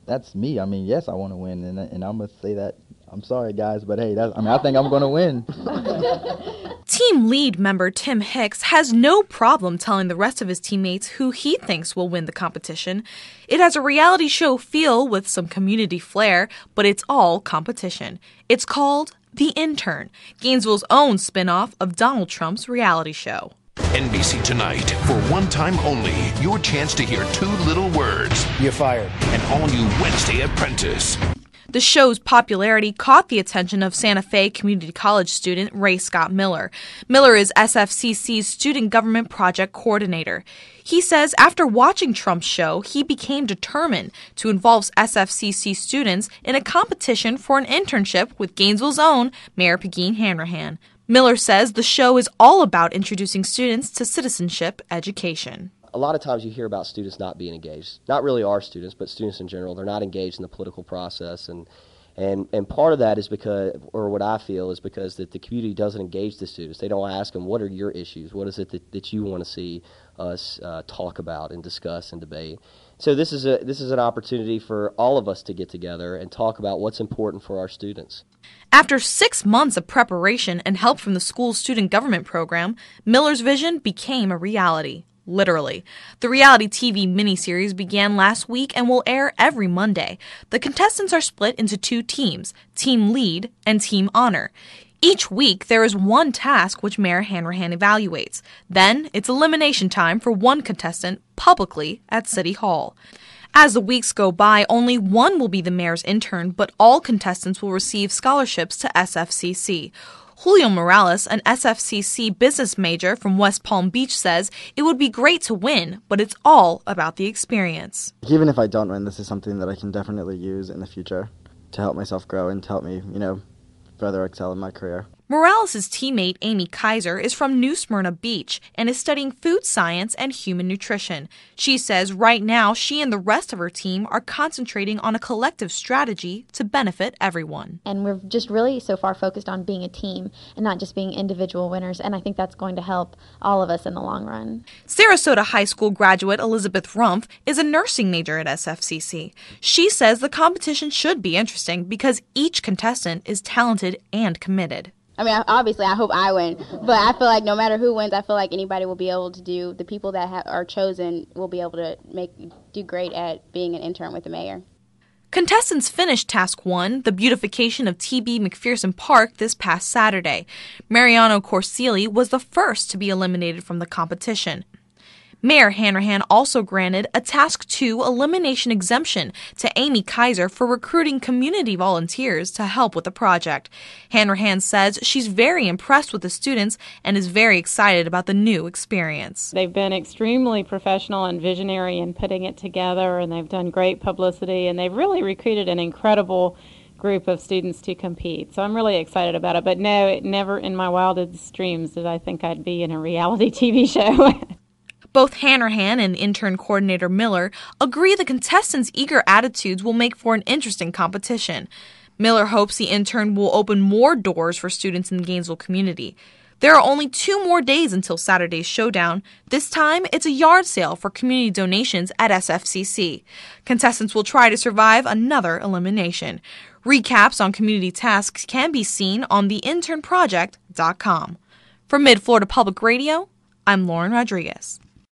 that's me. I mean, yes, I want to win, and I'm going to say that. I'm sorry, guys, but hey, I think I'm going to win. Team lead member Tim Hicks has no problem telling the rest of his teammates who he thinks will win the competition. It has a reality show feel with some community flair, but it's all competition. It's called The Intern, Gainesville's own spin-off of Donald Trump's reality show. NBC Tonight, for one time only, your chance to hear two little words. You're fired. An all-new Wednesday Apprentice. The show's popularity caught the attention of Santa Fe Community College student Ray Scott Miller. Miller is SFCC's Student Government Project Coordinator. He says after watching Trump's show, he became determined to involve SFCC students in a competition for an internship with Gainesville's own Mayor Pegeen Hanrahan. Miller says the show is all about introducing students to citizenship education. A lot of times you hear about students not being engaged. Not really our students, but students in general. They're not engaged in the political process. And part of that is because, or what I feel is because that the community doesn't engage the students. They don't ask them, what are your issues? What is it that you want to see us talk about and discuss and debate? So this is an opportunity for all of us to get together and talk about what's important for our students. After 6 months of preparation and help from the school's student government program, Miller's vision became a reality. Literally. The reality TV miniseries began last week and will air every Monday. The contestants are split into two teams, Team Lead and Team Honor. Each week, there is one task which Mayor Hanrahan evaluates. Then, it's elimination time for one contestant publicly at City Hall. As the weeks go by, only one will be the mayor's intern, but all contestants will receive scholarships to SFCC. Julio Morales, an SFCC business major from West Palm Beach, says it would be great to win, but it's all about the experience. Even if I don't win, this is something that I can definitely use in the future to help myself grow and to help me, further excel in my career. Morales' teammate Amy Kaiser is from New Smyrna Beach and is studying food science and human nutrition. She says right now she and the rest of her team are concentrating on a collective strategy to benefit everyone. And we're just really so far focused on being a team and not just being individual winners, and I think that's going to help all of us in the long run. Sarasota High School graduate Elizabeth Rumpf is a nursing major at SFCC. She says the competition should be interesting because each contestant is talented and committed. I mean, obviously, I hope I win, but I feel like no matter who wins, I feel like anybody will be able to do, the people that are chosen will be able to do great at being an intern with the mayor. Contestants finished Task 1, the beautification of T.B. McPherson Park, this past Saturday. Mariano Corsili was the first to be eliminated from the competition. Mayor Hanrahan also granted a Task 2 elimination exemption to Amy Kaiser for recruiting community volunteers to help with the project. Hanrahan says she's very impressed with the students and is very excited about the new experience. They've been extremely professional and visionary in putting it together, and they've done great publicity, and they've really recruited an incredible group of students to compete. So I'm really excited about it. But no, it never in my wildest dreams did I think I'd be in a reality TV show. Both Hanrahan and intern coordinator Miller agree the contestants' eager attitudes will make for an interesting competition. Miller hopes the intern will open more doors for students in the Gainesville community. There are only 2 more days until Saturday's showdown. This time, it's a yard sale for community donations at SFCC. Contestants will try to survive another elimination. Recaps on community tasks can be seen on theinternproject.com. For Mid-Florida Public Radio, I'm Lauren Rodriguez.